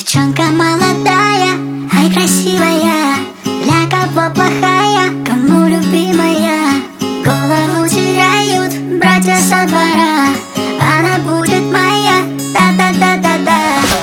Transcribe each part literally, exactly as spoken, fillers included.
Девчонка молодая, ай красивая, для кого плохая, кому любимая. Голову теряют братья со двора, она будет моя, да-да-да-да-да.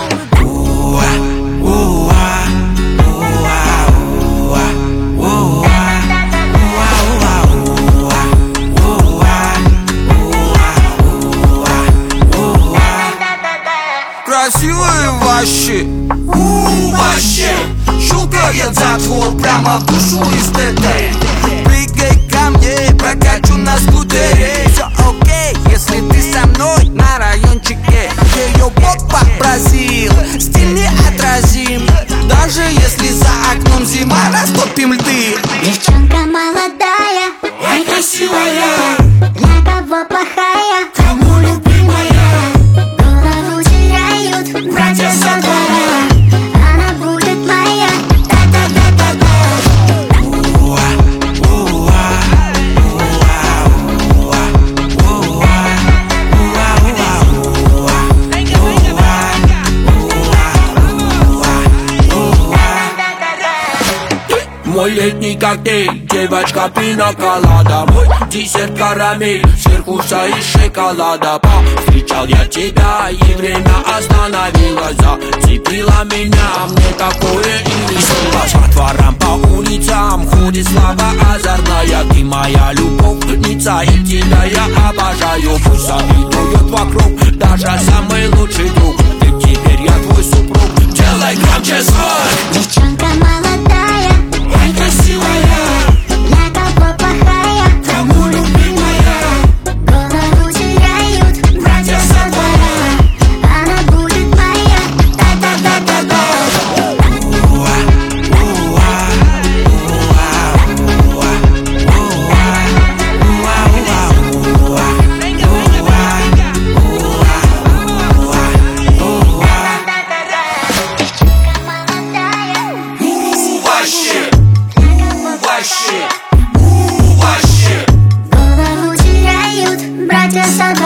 Красивые вообще, у вообще щелкает затвор прямо в душу из ТТ. Прыгай ко мне, прокачу на скутере. Все окей, если ты со мной на райончике. Ее попа Бразил, стиль неотразим. Даже если за окном зима, растопим льды. Девчонка молодая, ай красивая, для кого плохая, кому любимая. Голову теряют братья со двора, она будет моя, да-да-да-да-да. Мой летний коктейль, девочка пина-колада. Мой десерт карамель, сверху вся из шоколада. Встречал я тебя, и время остановилось. Зацепила меня, мне такое и не снилось. По дворам, по улицам ходит слава озорная. Ты моя любовница, и тебя я обожаю. Пусть завидуют вокруг, даже самый лучший друг. Ведь теперь я твой супруг, делай громче звук. Девчонка молодая, ай красивая, для кого плохая, кому любимая. Голову теряют братья со двора, она будет моя, да-да-да-да-да. Вообще, вообще, вообще. Голову теряют братья со двора.